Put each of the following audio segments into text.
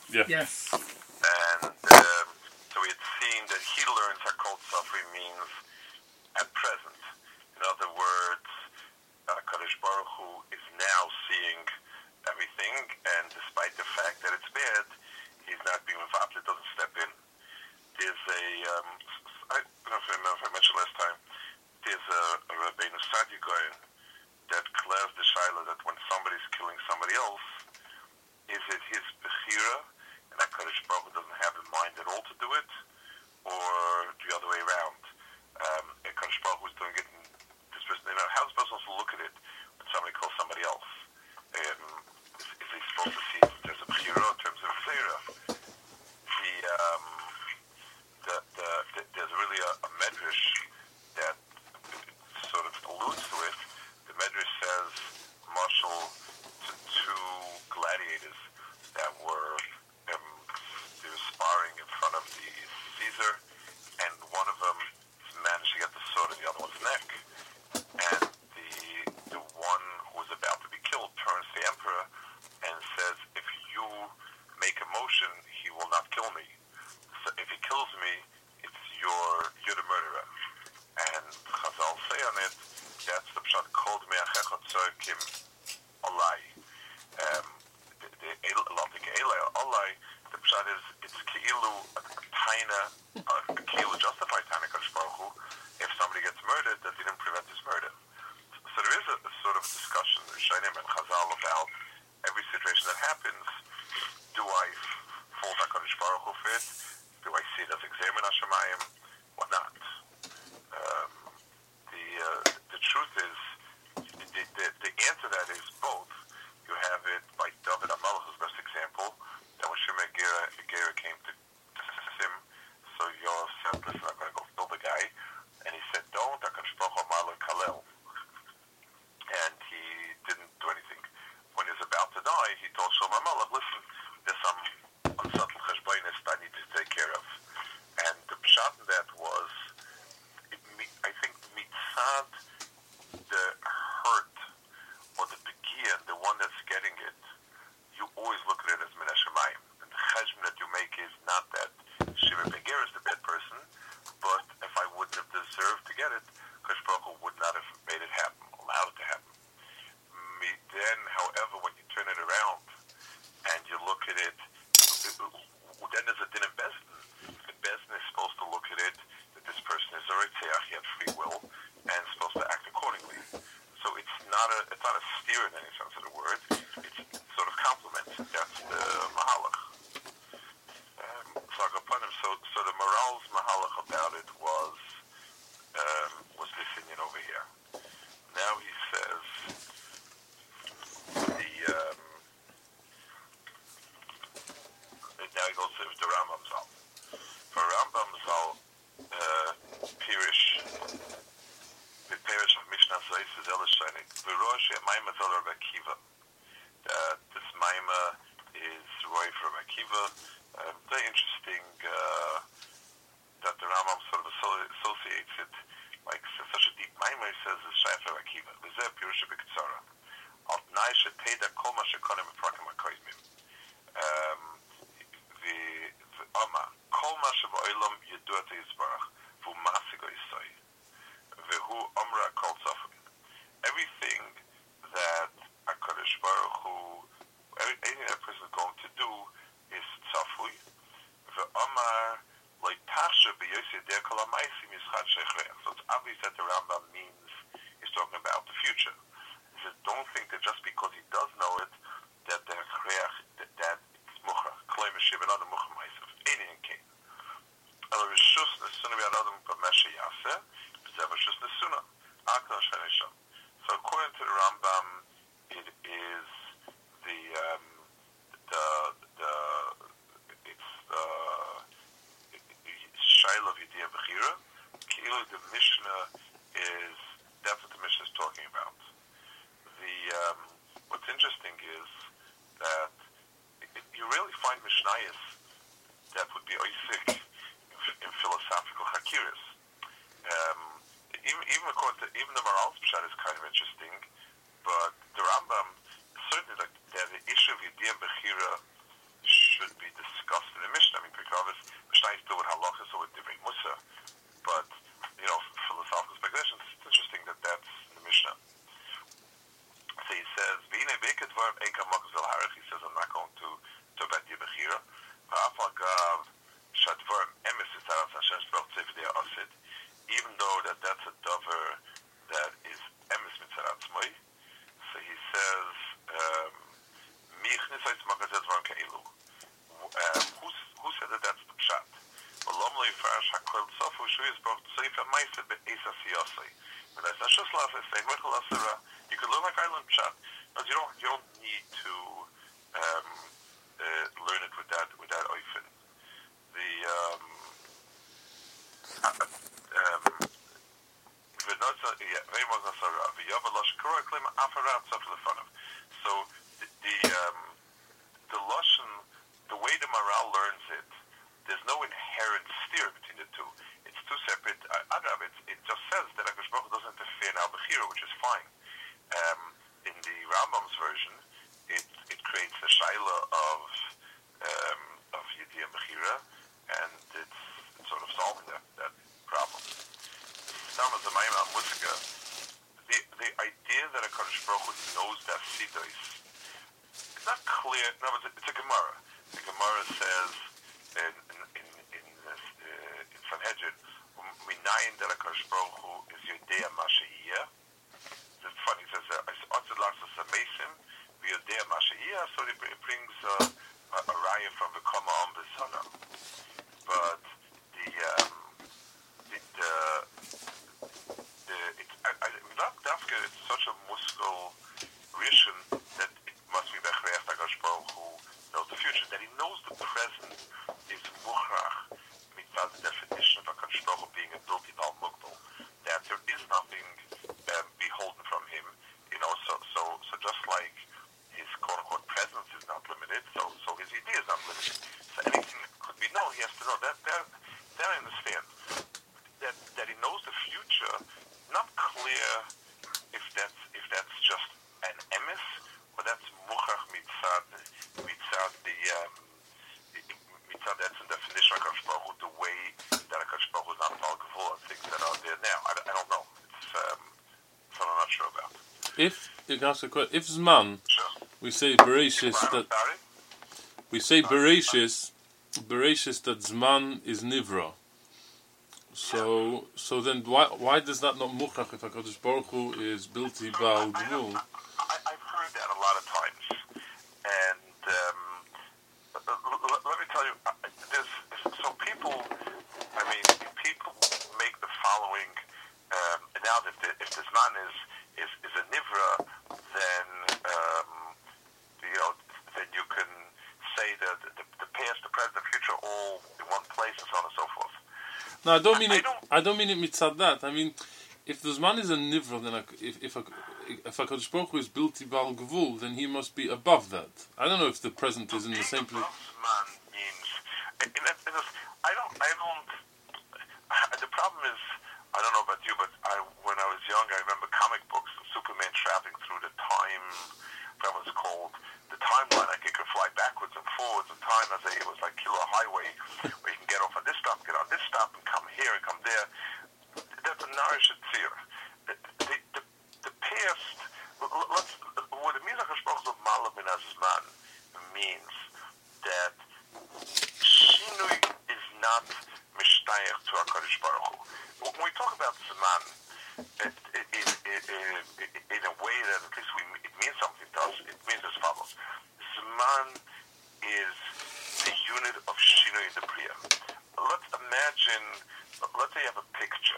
Yeah. Yes. And so we had seen that he learns Hakol Tzafri means at present. In other words, Kadosh Baruch Hu is now seeing everything, and despite the fact that it's bad, he's not being involved. It doesn't step in. There's I don't know if I mentioned last time, there's a Rabbeinu Sadi Goyen that declares the Shaila that when somebody's killing somebody else, is it his Bechira, and that Kadosh Baruch Hu doesn't have in mind at all to do it, or the other way around? Kadosh Baruch Hu is doing it, and this person, how is the person supposed to look at it when somebody calls somebody else? Is he supposed to see it in terms of Bechira, in terms of Zera? There's really a medrash that sort of alludes to it. The medrash says, marshal to two gladiators that were they were sparring in front of the Caesar, and one of them managed to get the sword in the other one's neck, and the one who was about to be killed turns to the emperor and says, if you make a motion, he will not kill me. So if he kills me, you're the murderer. And Chazal say on it, that's the pshat called me'achecha tzorkim olai. The pshat is, it's ki'ilu a taina, a ki'ilu justified taina Kadosh Baruch Hu, if somebody gets murdered, that didn't prevent his murder. So there is a sort of discussion, Rishonim and Chazal, about every situation that happens. Do I fault HaKadosh Baruch Hu for it? Do I see it as examen Hashemayim or not? The truth is, the answer to that is both. You have it by David HaMelech's best example, that when Shimei Gera came to him, so Yoav said, listen, I'm going to go kill the guy, and he said, don't, HaKadosh Baruch Hu amar lo kalel. And he didn't do anything. When he was about to die, he told Shlomo HaMelech, listen, there's some unsubtle cheshbonis that I need to take care of. And the pshat in that was, I think, mitzad, the hurt, or the begian, the one that's getting it, you always look at it as min hashemayim. And the cheshbon that you make is not that Shimei ben Gera is the bad person, but if I wouldn't have deserved to get it, Kadosh Baruch Hu would not have made it happen, allowed it to happen. Then, however, when you turn it around and you look at it, then there's a din in Bezdin. And Bezdin is supposed to look at it that this person is a Ritzeach, he had free will, and is supposed to act accordingly. So it's not a steer in any sense of the word. It's sort of compliments. That's the Mahalach. So the moral's Mahalach about it was this Indian over here. Now he says, now he goes to the Rambam Zal. For Rambam Zal, Pirish of Mishnah Zois is Elishainik. V'rosh Maima Zal Rabbi Akiva. This Maima is Roy for Rabbi Akiva. Very interesting that the Rambam sort of associates it, like such a deep Maima. He says is Shai for Rabbi Akiva. V'zeh Pirish B'Ktsara. Al Tnai Shepeda Kol Ma Shekonim V'Prakim HaKoyimim. V'Ama Kol Ma Shevo'olam Yeduat Yisbarach V'u Masigo Yisoi V'Hu Omra Kol Tzafui. Everything that HaKadosh Baruch Hu, anything that person is going to do is Tzafui. V'Amar Loi Tasha B'Yosei Der Kol HaMaisim Yischad Shechreach. So it's obvious that the Rambam means he's talking about the future. He says, don't think that just because he does know it, that the Chreach, that it's Mucha, Klei Meshiv, and other Mucha Maisav, any in Cain. El Rishus Nesuna V'Adam B'Meshe Yaseh, B'Zev Rishus Nesuna, Akon Shanisham. So according to the Rambam, it is it's Shaila of Yediyah Bechira. Ki'ilu, the Mishnah is, that's what the Mishnah is talking about. What's Vekad Varm Eka Makazal Harach, he says, I'm not going to bet you Bechira. Afagav Shadvarm Emes is Taras Hashem Spelt Zivdea Asid, even though that's a dover that is Emes Mitzaratzmoi. So he says, Michnis Eitz Makazal Varm Keilu. Who said that that's the pshat? V'lom lo yifarash hakol tzofu shu yisbor tzeifa ma'aseh be'esa siyasei. When I say shus la'aseh say mechel asera, you can learn like I learned pshat, but you don't need to learn it with that oifen. The very much asera v'yava losh korah klima afarat tzaf lefanov. So the lashon, the way the Maral learns it, there's no inherent steer between the two. It's two separate. It just says that HaKadosh Baruch Hu doesn't interfere in Al-Bechira, which is fine. In the Rambam's version, it creates a shaila of Yediyah Bechira, and it's sort of solving that problem. Sama Zamayim al-Musika, the idea that HaKadosh Baruch Hu knows that Siddhis, it's not clear. No, it's a Gemara. The Gemara says in Sanhedrin, Minayin that HaKadosh Baruch Hu is Yodea Masha'iyah. It's funny, it says, Otzid Larsa Samesim, Yodea Masha'iyah, so it brings a raya from the Kama Am B'Sana. But it's such a muskal rishon that it must be Bechreach HaKadosh Baruch Hu knows the future, that he knows the present is muhrach mitzvah, the definition of HaKadosh Baruch Hu being a bilti bal mukbal, that there is nothing beholden from him, so just like his quote-unquote presence is not limited, so his idea is not limited. So anything that could be known, he has to know. That I understand. That he knows the future, not clear if that's just an emes, or that's muchach mitzad that's in definition of HaKadosh Baruch Hu, the way that HaKadosh Baruch Hu is not Bal Gevul and things that are there now. I don't know. It's something I'm not sure about. If you can ask a question, if Zman, Sure. we say Bereshis that Zman is Nivra. So then why does that not muchach if HaKadosh Baruch Hu is bilti bal gvul? I've heard that a lot of times, and let me tell you, people make the following analogy. If this man is a nivra, then then you can say that the past, the present, the future, all in one place, and so on and so forth. No, I don't mean it mitzad that. I mean, if the Zman is a nivra, then if HaKadosh Baruch Hu is bilti bal gevul, then he must be above that. I don't know if the present is in the same place. Zman means, the problem is, I don't know about you, but when I was young, I remember comic books and Superman traveling through the time, that was called the timeline. Like it could fly backwards and forwards in time. It was like Kilo Highway, where you can get off at this stop, get on this stop, and come here and come there. That's a nourished fear. The past, what it means, HaKadosh Baruch Hu Malav Min HaZman, means that Shinui is not mishtayach to HaKadosh Baruch Hu. When we talk about Zman, in a way that at least it means something to us, it means as follows. Zman is the unit of Shinui in the Priya. Let's imagine, let's say you have a picture.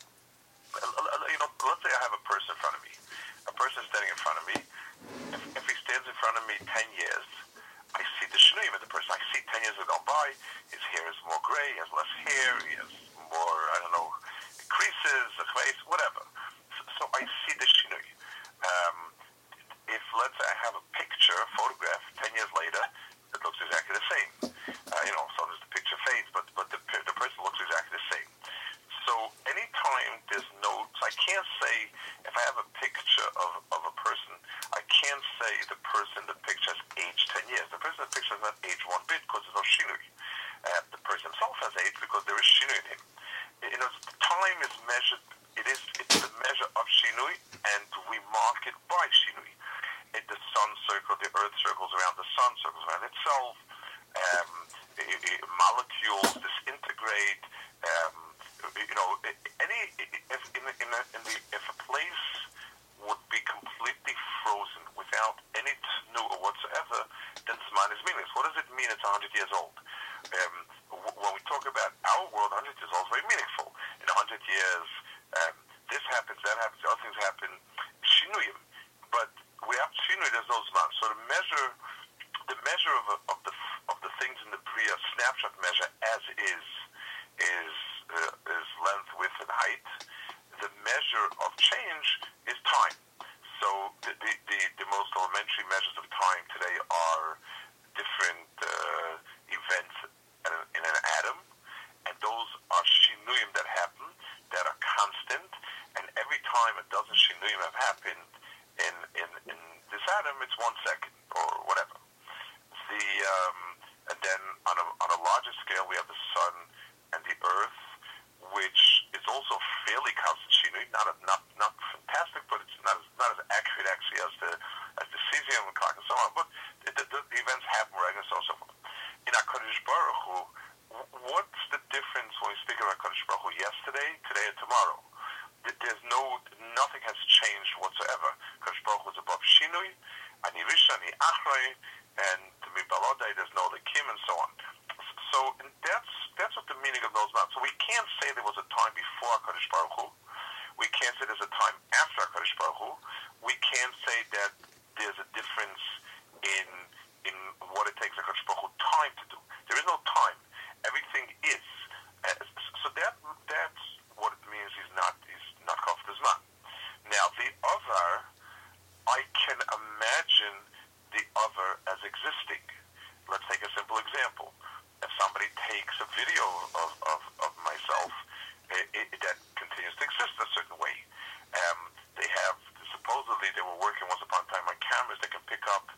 Let's say I have a person in front of me. A person standing in front of me. If he stands in front of me 10 years, I see the Shinui of the person. I see 10 years have gone by. His hair is more gray, he has less hair, he has more, creases, whatever. So I see the Shinui. If, let's say, I have a picture, a photograph, 10 years later, it looks exactly the same. Sometimes the picture fades, but the person looks exactly the same. So anytime there's notes, I can't say, if I have a picture of a person, I can't say the person in the picture has aged 10 years. The person in the picture has not aged one bit because there's no Shinui. The person himself has aged because there is Shinui in him. Time is measured, it's the measure of Shinui, and we mark it by Shinui. The sun the Earth circles around the Sun, circles around itself. Molecules disintegrate. If a place would be completely frozen without any tnu whatsoever, then Zman is meaningless. What does it mean it's 100 years old? When we talk about our world, 100 years old is very meaningful. In 100 years, this happens, that happens, other things happen. Shinuyim. But without Shinui, there's no Zman. So the measure of the things in the Bria, snapshot measure as is length, width, and height. The measure of change is time. So the most elementary measures of time today are different events in an atom, and those are shinuyim that happen, that are constant, and every time a dozen shinuyim have happened in this atom, it's 1 second, or whatever. And then on a larger scale, we have the sun and the earth, which is also fairly constant shinui, not fantastic, but it's not as accurate actually as the cesium and clock and so on. But the events happen regularly, so on and so forth. In HaKadosh Baruch Hu, what's the difference when we speak about HaKadosh Baruch Hu yesterday, today, and tomorrow? Nothing has changed whatsoever. HaKadosh Baruch Hu is above shinui, ani rishon, ani achrei, and to me balodai, there's no lekim, and so on. So that's what the meaning of those nouns. So we can't say there was a time before HaKadosh Baruch Hu. We can't say there's a time after HaKadosh Baruch Hu. We can't say that there's a difference in what it takes HaKadosh Baruch Hu time to do. There is no time. Everything is. So that's what it means. He's not Chaf Zman. Now the other, I can imagine the other as existing. Let's take a simple example. If somebody takes a video of myself, that continues to exist a certain way. Supposedly they were working once upon a time on cameras that can pick up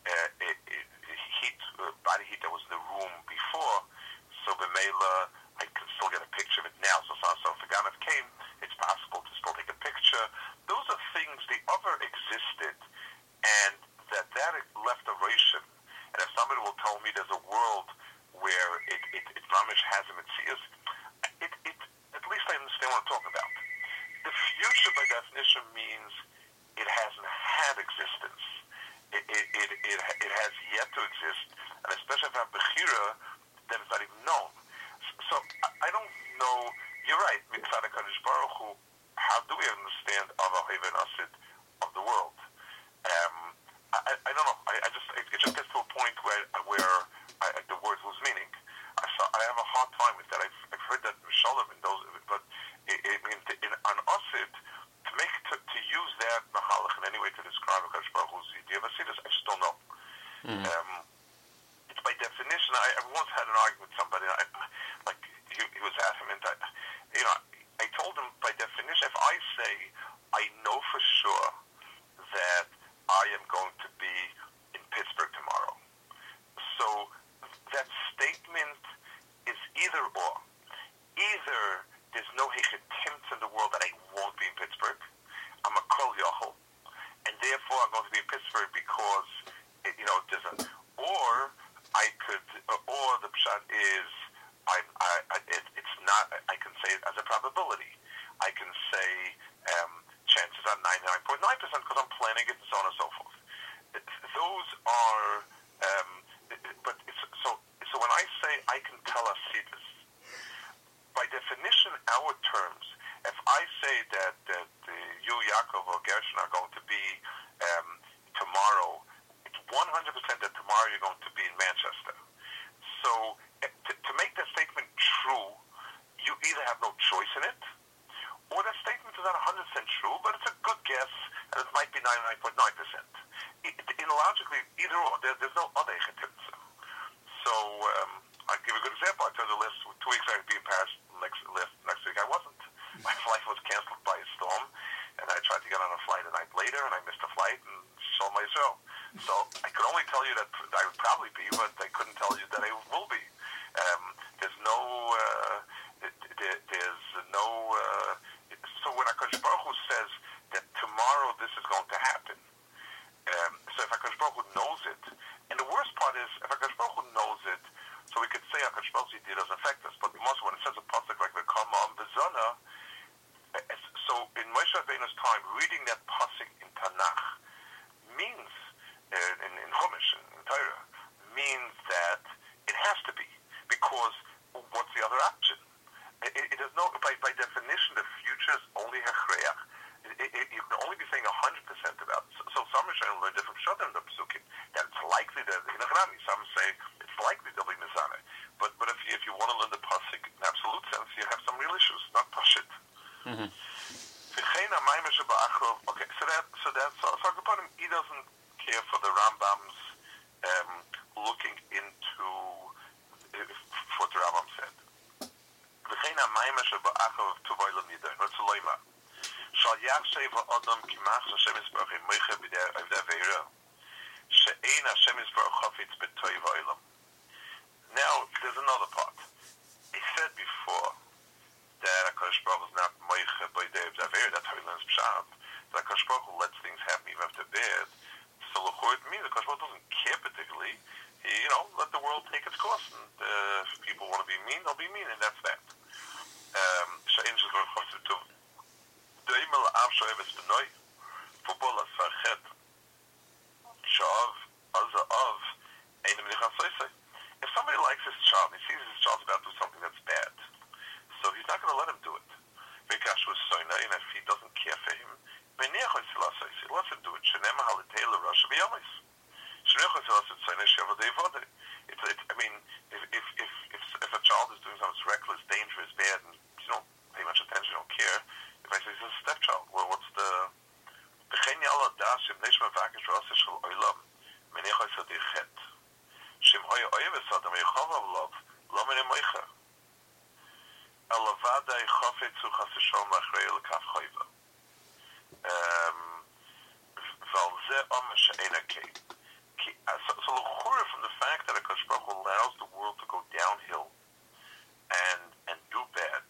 body heat that was in the room before. So B'meila, I can still get a picture of it now. So if the Ganav came, it's possible to still take a picture. Those are things, the other existed, and that left a ration. And if somebody will tell me there's a world where it Mamish has a Metzias, at least I understand what I'm talking about. The future, by definition, means it hasn't had existence. It has yet to exist, and especially if I have Bechira, then it's not even known. So I don't know. You're right. Mitzad HaKadosh Baruch Hu, how do we understand Ava Even Asid of the world? I don't know. It just gets to a point where the word lose meaning. I have a hard time with that. I've heard that Shalom in those, but on Asid, to use that Mahalach in any way to describe HaKadosh Baruch Hu's idea of Asidus, I just don't know. It's by definition. I once had an argument with somebody. He was adamant. I told him by definition, if I say I know for sure that I am going to be in Pittsburgh tomorrow, so that statement is either or. Either there's no hechetimts in the world that I won't be in Pittsburgh. I'm a kol yochel, and therefore I'm going to be in Pittsburgh because there's or the pshat is it's not. I can say it as a probability. I can say chances are 99.9% because I'm planning it and so on and so forth. Those are, but so when I say I can tell Asidus, by definition, our terms, if I say that you, Yaakov, or Gershon are going to be tomorrow, it's 100% that tomorrow you're going to be in Manchester. So to make that statement true, you either have no choice in it, or that statement is not 100% true, but it's a good guess, and it might be 99.9%. Logically, either or, there's no other echetimts. So I'll give a good example. I told you 2 weeks I would be in Paris. Next week I wasn't. My flight was canceled by a storm, and I tried to get on a flight a night later, and I missed the flight and sold my show. So I could only tell you that I would probably be, but I couldn't tell you that I will be. So when HaKadosh Baruch Hu says that tomorrow this is going to happen, so if HaKadosh Baruch Hu shemesh ba'achav tuvoilam nida. That's a loima. Shal yachshev ha'adam kimach Hashem Yisbarach moicha b'dei aveira. She'ein Hashem Yisbarach chafetz b'toiv ha'olam. Now, there's another part. He said before that HaKadosh Baruch Hu is not moicha b'dei aveira. That's how he learns pshat. That HaKadosh Baruch Hu lets things happen even after bad. So l'chor it means that HaKadosh Baruch Hu doesn't care particularly. He, let the world take its course, and if people want to be mean, they'll be mean, and that's that. If somebody likes his child, he sees his child's about to do something that's bad, so he's not going to let him do it. And if he doesn't care for him, he lets him do it. If a child is doing something reckless, dangerous, bad, and you don't pay much attention, you don't care, if I say he's a stepchild, well, what's the... So from the fact that HaKadosh Baruch Hu allows the world to go downhill and do bad,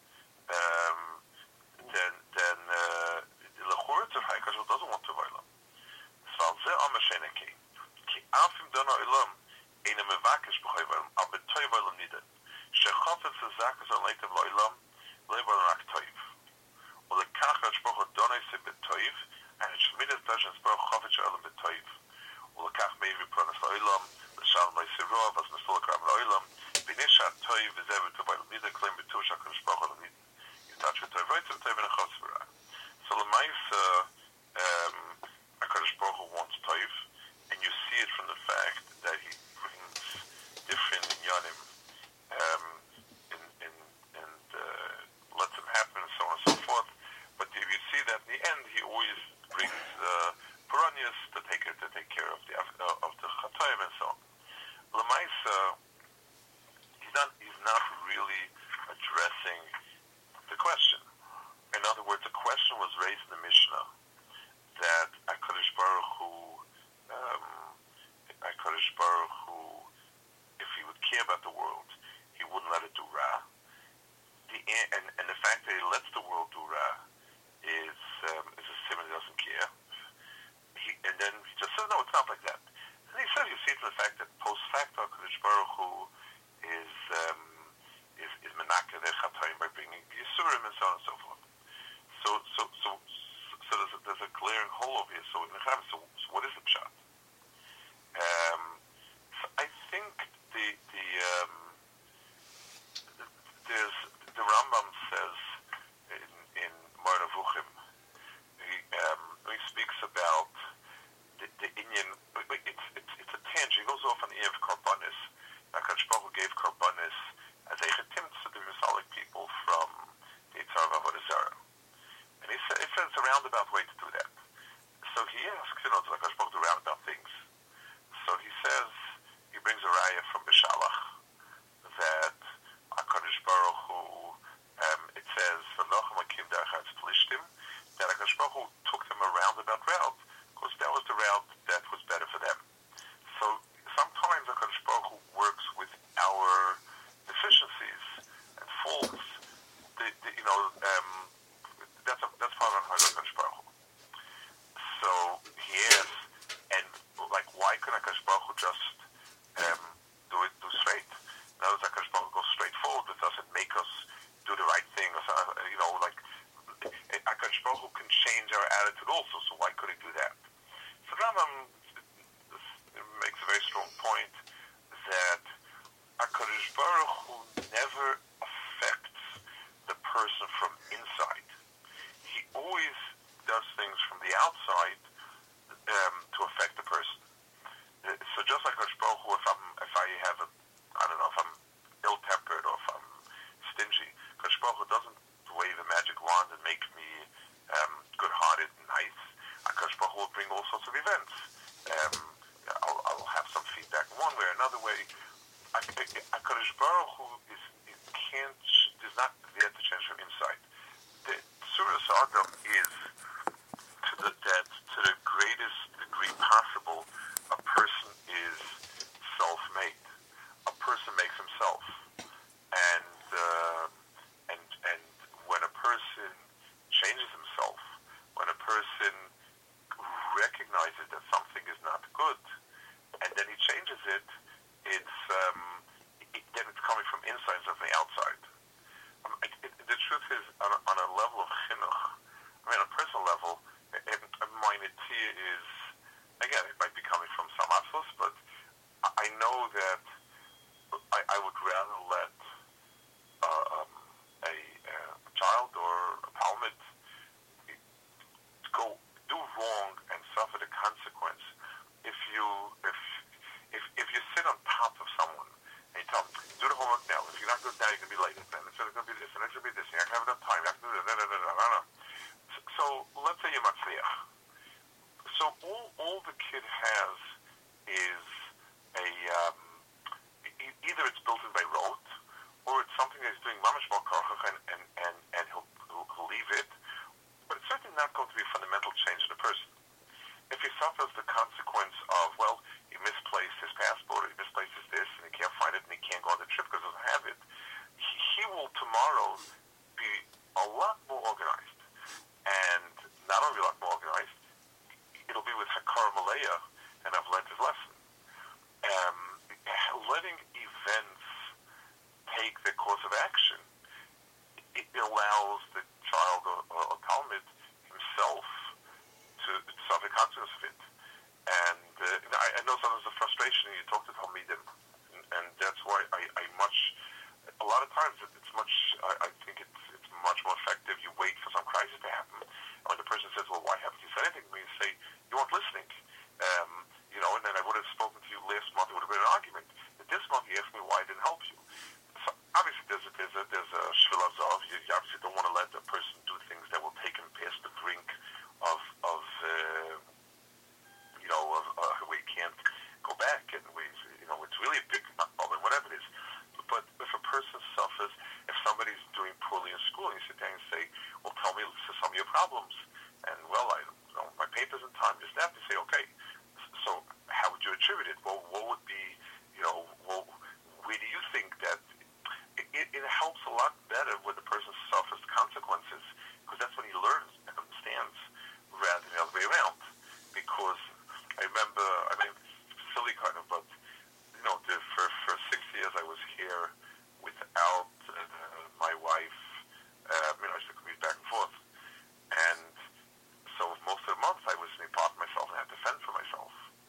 then l'chura HaKadosh Baruch Hu doesn't want to violate. Val ze amma sheneke ki afim dana olam ena mevakesh b'choy v'olam al b'toy v'olam nida shechafetz zakas aleitiv l'olam le'val rak toiv u'lekach HaKadosh Baruch Hu donai se b'toiv and shmidas dashes Baruch chafetz olam b'toiv ולקח מאיבי פרנס לעולם, לשאל מייסירו, ואז נסתול הקרם לעולם, בניש הטוי וזה וטובי למידה, כלים ביטור שהקדוש ברוך הוא למיד, יתת שטוי ויצר טוי ונחוץ ורע. So למעשה, הקדוש ברוך הוא wants טוי, and you see it from the fact that he brings different inyanim, and lets them happen, and so on and so forth, but if you see that in the end, he always brings Peronius to take care of the Chatoim and so on. Lamaisa, he's not really addressing the question. In other words, the question was raised in the Mishnah that HaKadosh Baruch Hu, if he would care about the world, he wouldn't let it do Ra. And the fact that he lets the world do Ra is a simon he doesn't care. And then he just says, no, it's not like that. And he says, you see it in the fact that post facto, HaKadosh Baruch Hu is menakeh their chatoim by bringing yisurim and so on and so forth. So there's a glaring hole over here. So what is the pshat? So I think the Rambam says in Moreh Nevuchim, he speaks about the Inyan, it's a tangent. He goes off on the Ev Karbanis. HaKadosh Baruch Hu gave Karbanis as a chetim to the Misalik people from the Yitzhar of Avodah Zarah. And he says it's a roundabout way to do that. So he asks, does HaKadosh Baruch Hu do roundabout things? So he says, he brings a raya from Bishalach that HaKadosh Baruch Hu, it says, V'nochem hakim derech Plishtim, that HaKadosh Baruch Hu took them a roundabout route, because that was the route that was better for them. So sometimes HaKadosh Baruch Hu works with our deficiencies and faults. That's part of HaKadosh Baruch Hu. So he asks, and why couldn't HaKadosh Baruch Hu just do straight? Now that HaKadosh Baruch Hu goes straight forward with us and make us do the right thing, HaKadosh Baruch Hu can change our attitude also, so why could he do that? So Rambam makes a very strong point that HaKadosh Baruch Hu never affects the person from inside. He always does things from the outside to affect the person. So just like HaKadosh Baruch Hu, if I'm ill-tempered or if I'm stingy, HaKadosh Baruch Hu doesn't wave a magic wand and make me good-hearted and nice. HaKadosh Baruch Hu will bring all sorts of events. I'll have some feedback one way or another way. HaKadosh Baruch Hu is not there to Tiras Adam is to the greatest degree possible, a person is self-made. A person makes himself, and when a person changes himself, when a person recognizes that something is not good, and then he changes it, then it's coming from inside instead of the outside. The truth is, on a level of chinuch, on a personal level, my netia is, again, it might be coming from some atzvos, but I know that I would rather let a child or a talmid go do wrong and suffer the consequence. If you sit on top of someone and you tell them, do the homework now. If you're not good now, you're going to be late. And it's going to be this, and it's going to be this. You're not going to have enough time. You're not going to do that. So let's say you're matzliach. So all the kid has is either it's built in by rote, or it's something that he's doing mamash mal korach and he'll leave it. But it's certainly not going to be a fundamental change in the person. If he suffers the consequence of, well, he misplaced his passport, or he misplaces this, and he can't find it, and he can't go on the trip because he doesn't have it, he will tomorrow be a lot more organized. And not only a lot more organized, it'll be with Hakar Malaya, and I've learned his lesson. Letting events take their course of action, it allows the child or talmid himself to suffer the consequence of it. And I know sometimes the frustration, you talk to talmidim, and that's why a lot of times I think it's much more effective. You wait for some crisis to happen. And when the person says, well, why haven't you said anything to me? You say, you weren't listening. And then I would have spoken to you last month, it would have been an argument. But this month you asked me why I didn't help you. So obviously there's a shvil azov. You obviously don't want to let a person do things that will take him past the brink of where he can't go back, and it's really a big problem, whatever it is. But if a person suffers, if somebody's doing poorly in school, and you sit there and say, well, tell me some of your problems. And, well, my paper's in time, just that, to say, okay, so how would you attribute it? Well, what would be, where do you think that it helps a lot better when the person suffers consequences, because that's when he learns and understands rather than the other way around. Because I remember, silly kind of, but, for 6 years I was here without my wife. I used to commute back and forth. And so most of the month I was in part of myself and had to fend for myself.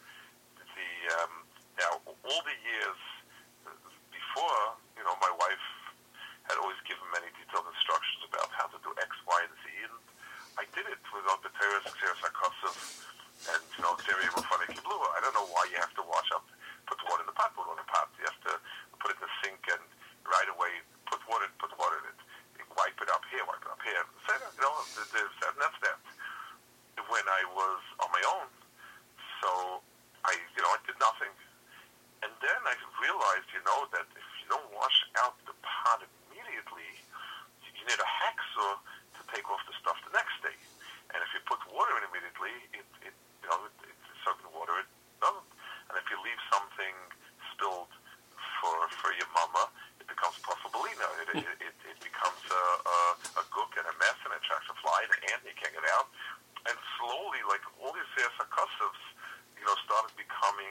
Now, all the years before, my wife had always given many detailed instructions about how to do X, Y, and Z, and I did it without the Teres, Xeris HaKosov, and, Xeria Mufane Kiblu. I don't know why you have to wash up, put the water in the pot, put water in the pot. You have to put it in the sink and right away put water in it. You wipe it up here. Say that, and that's that. When I was on my own, so I did nothing. And then I realized, that if you don't wash out the pot immediately, you need a hacksaw to take off the stuff the next day. And if you put water in immediately, it's soaking water, it doesn't. And if you leave something spilled for your mama, it becomes possibilina. It becomes a gook and a mess, and it attracts a fly and an ant, and you can't get out. And slowly, like all these sakosovs, started becoming,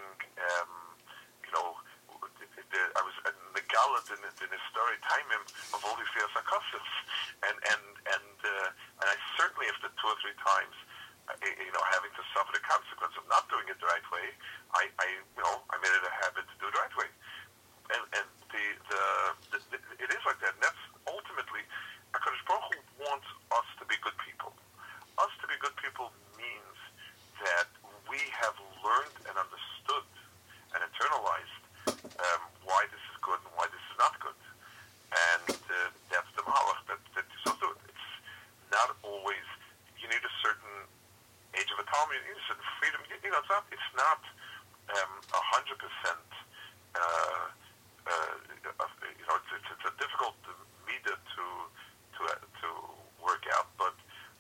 I was megalad in the story timing of all these sakosovs, and I certainly, after 2 or 3 times, having to suffer the consequence of not doing it the right way, I made it a habit to do it the right way, and it is like that. And that's ultimately, HaKadosh Baruch Hu wants us to be good people. Us to be good people means that we have learned and understood and internalized why this is good and why this is not good. And that's the mahalach that you're supposed to do. It's not always, you need a certain age of autonomy, you need a certain freedom. It's not 100%, it's a difficult meter to work out, but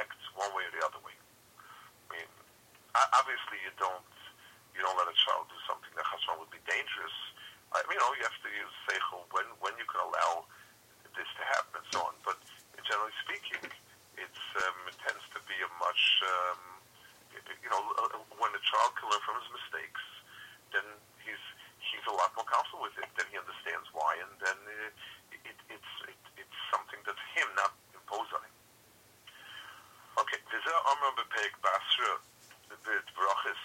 acts one way or the other way. I mean, obviously you don't let a child do something that Chasron would be dangerous. You have to use seichel when you can allow this to happen and so on. But generally speaking, it tends to be a much, when a child can learn from his mistakes, then he's a lot more comfortable with it. Then he understands why, and then it's something that's him, not imposed on him. Okay, V'zeh Amar b'Perek Basra b'T Brachos.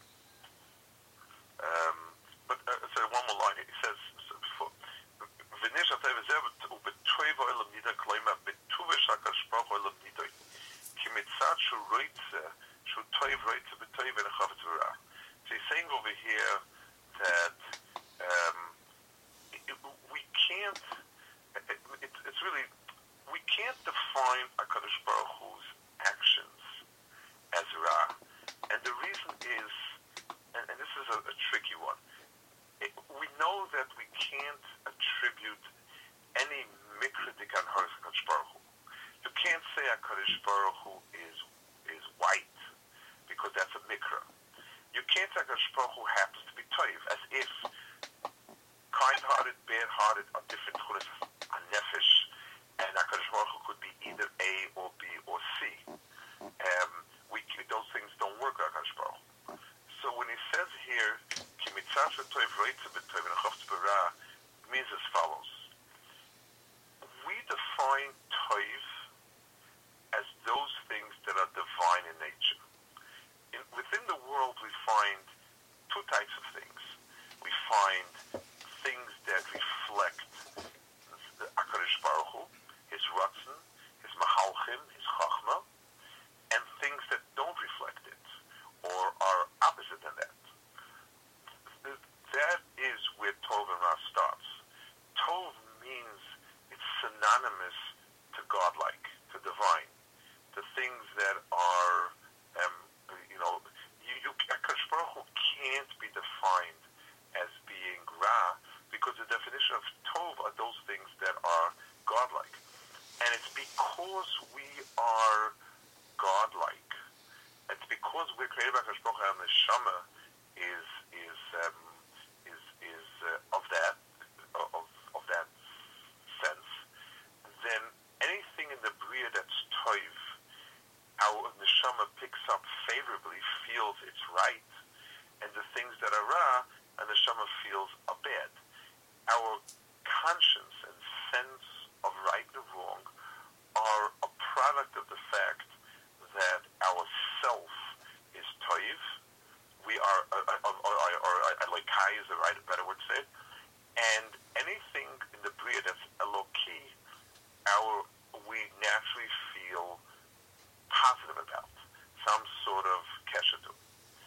But sorry, one more line. It says before. V'nish atay v'zeh u'b'toiv olam nida kloima b'tuvish hakadosh baruch hu olam nidoi ki mitzad shu roitze shu toiv roitze b'toiv v'nechavetz v'ra. So he's saying over here that we can't. It's really we can't define hakadosh baruch hu's actions as ra, and the reason is, and this is a tricky one. We know that we can't attribute any mikra dikan haris HaKadosh Baruch Hu. You can't say HaKadosh Baruch Hu is white because that's a mikra. You can't say HaKadosh Baruch Hu happens to be toiv, as if kind-hearted, bad-hearted are different chulas on nefesh, and HaKadosh Baruch Hu could be either A or B or C. Those things don't work with HaKadosh Baruch Hu. So when he says here, ki mitzad shu toiv roitze b'toiv v'nechavetz v'ra, means as follows. We define toiv as those things that are divine in nature. Within the world, we find two types of things. We find things that reflect the HaKadosh Baruch Hu, his ratzon, his mahalchim, his chachma, and things that don't reflect it, or are opposite than that. That is where Tov and Ra starts. Tov means it's synonymous to godlike, to divine, to things that are, HaKadosh Baruch Hu can't be defined as being Ra, because the definition of Tov are those things that are godlike. And it's because we are godlike. It's because we're created by HaKadosh Baruch Hu, and the Neshama is of that sense. Then anything in the Bria that's toiv, our Neshama picks up favorably, feels it's right, and the things that are ra, and the Neshama feels are bad. Our conscience and sense of right and wrong are a product of the fact that our self is toiv. We are, or Elokai is the right, better word to say it, and anything in the Bria that's Eloki, we naturally feel positive about, some sort of kesher to.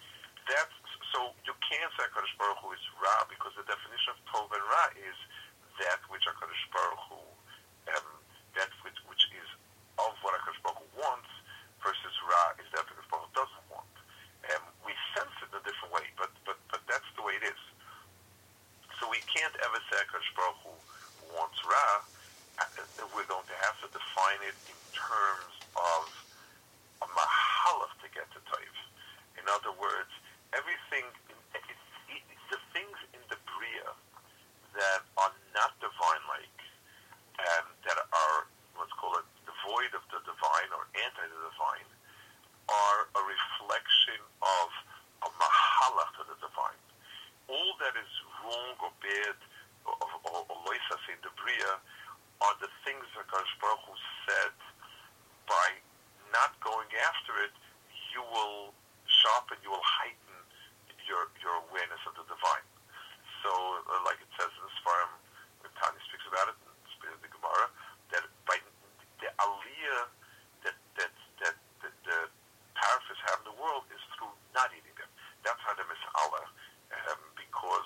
So you can't say HaKadosh Baruch Hu is Ra, because the definition of Tov and Ra is that which HaKadosh Baruch Hu, that which is of what HaKadosh Baruch Hu wants, versus Ra is that HaKadosh Baruch Hu doesn't want. We sense it in a different way, but that's the way it is. So we can't ever say HaKadosh Baruch Hu wants Ra. We're going to have to define it in terms of a mahalach to get to Toiv. In other words, everything, the things in the Bria that are not divine-like, that are, let's call it, devoid of the divine or anti-the-divine, are a reflection of a mahalach to the divine. All that is wrong or bad or loisas in the Bria are the things that HaKadosh Baruch Hu said, by not going after it, you will sharpen, you will heighten your awareness of the divine. So, like it says in the Sfarim, when Tanya speaks about it, in the Gemara, that by the aliyah that the paraphists have in the world is through not eating them. That's how the mis'ala, because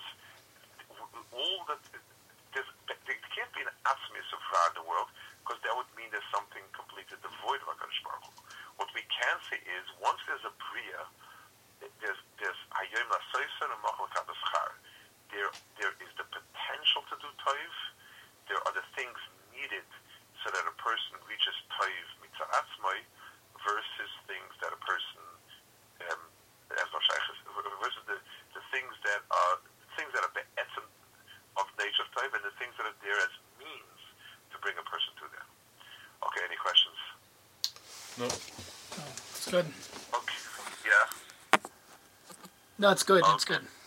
all that there can't be an atzmis of Ra in the world, because that would mean there's something completely devoid of HaKadosh Baruch Hu. What we can say is, once there's a Bria, there's Hayom Lasoyson and Machal Kadoshchar. There is the potential to do Toiv. There are the things needed so that a person reaches Toiv mitzvah atzmai, versus No. It's good. Okay. Yeah. No, it's good. It's good.